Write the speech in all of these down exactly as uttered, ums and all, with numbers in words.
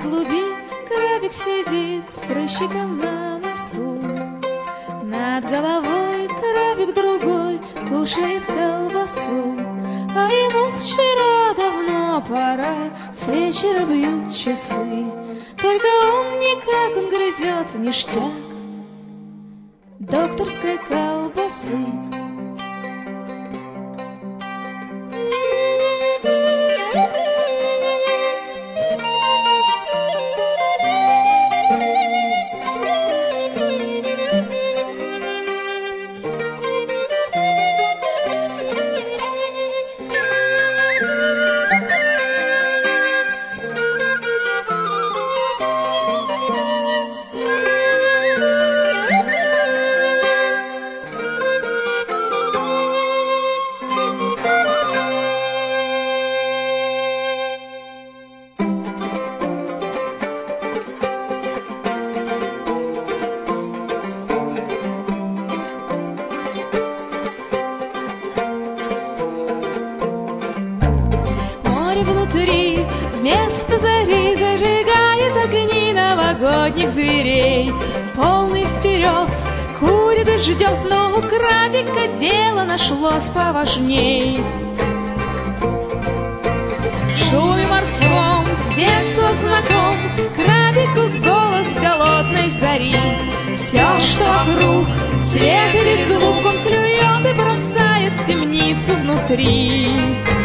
глуби крабик сидит с прыщиком на носу. Над головой крабик другой кушает колбасу, а ему вчера давно пора, с вечера бьют часы. Только он никак, он грызет ништяк докторской колбасы. Внутри вместо зари зажигает огни новогодних зверей. Полный вперед курит и ждет, но у крабика дело нашлось поважней. В шуме морском с детства знаком крабику голос голодной зари. Все, что вокруг, свет или звук, он клюет и бросает в темницу внутри.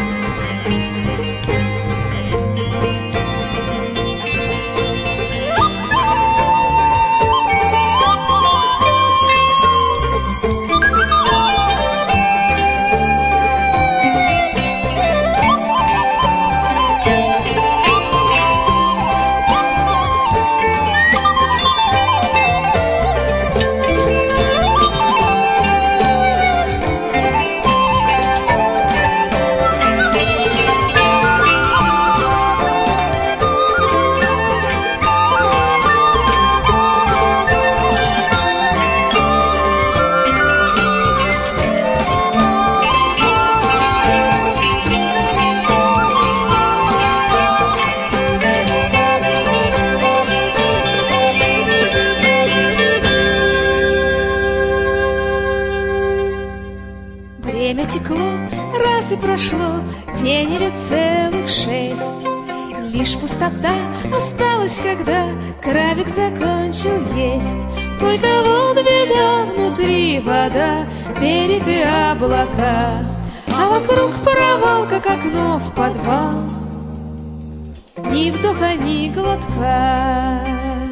Время текло, раз и прошло, день или целых шесть. Лишь пустота осталась, когда крабик закончил есть. Только вот беда, внутри вода, берег и облака, а вокруг провал, как окно в подвал. Ни вдоха, ни глотка.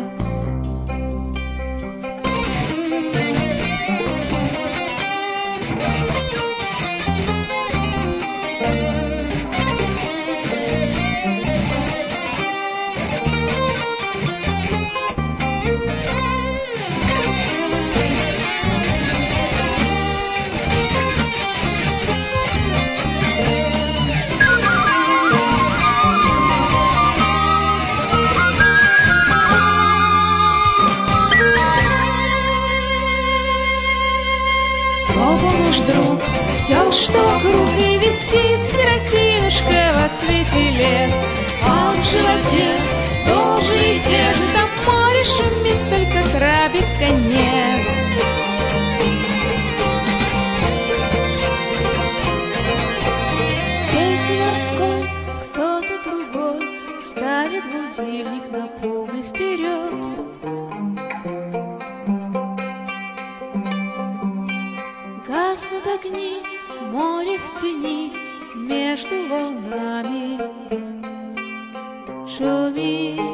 Наш друг, все, что вокруг, и висит серафинушка во цвете лет, а в животе тоже и те же, там море шумит, только крабика нет. Песни морской кто-то другой ставит будильник на полный вперед. Гаснут огни, море в тени, между волнами шумит.